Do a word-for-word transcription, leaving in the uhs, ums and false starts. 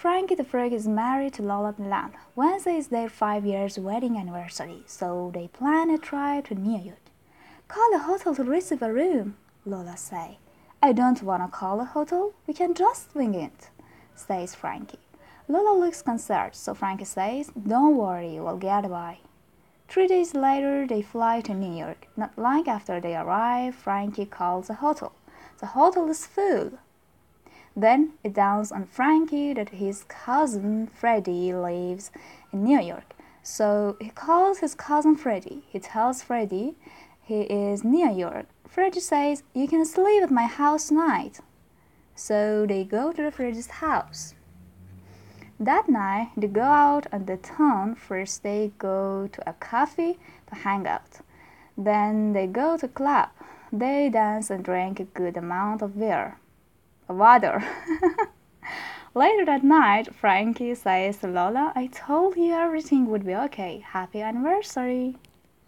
Frankie the Frog is married to Lola the Lamb. Wednesday is their five years wedding anniversary, so they plan a trip to New York. Call a hotel to receive a room, Lola say. I don't wanna call a hotel, we can just wing it, says Frankie. Lola looks concerned, so Frankie says, don't worry, we'll get by. Three days later, they fly to New York. Not long after they arrive, Frankie calls a hotel. The hotel is full. Then it dawns on Frankie that his cousin Freddie lives in New York. So he calls his cousin Freddie. He tells Freddie he is New York. Freddie says, you can sleep at my house tonight. So they go to Freddie's house. That night, they go out on the town. First they go to a cafe to hang out. Then they go to a club. They dance and drink a good amount of beer. Water. Later that night, Frankie says to Lola, I told you everything would be okay. Happy anniversary.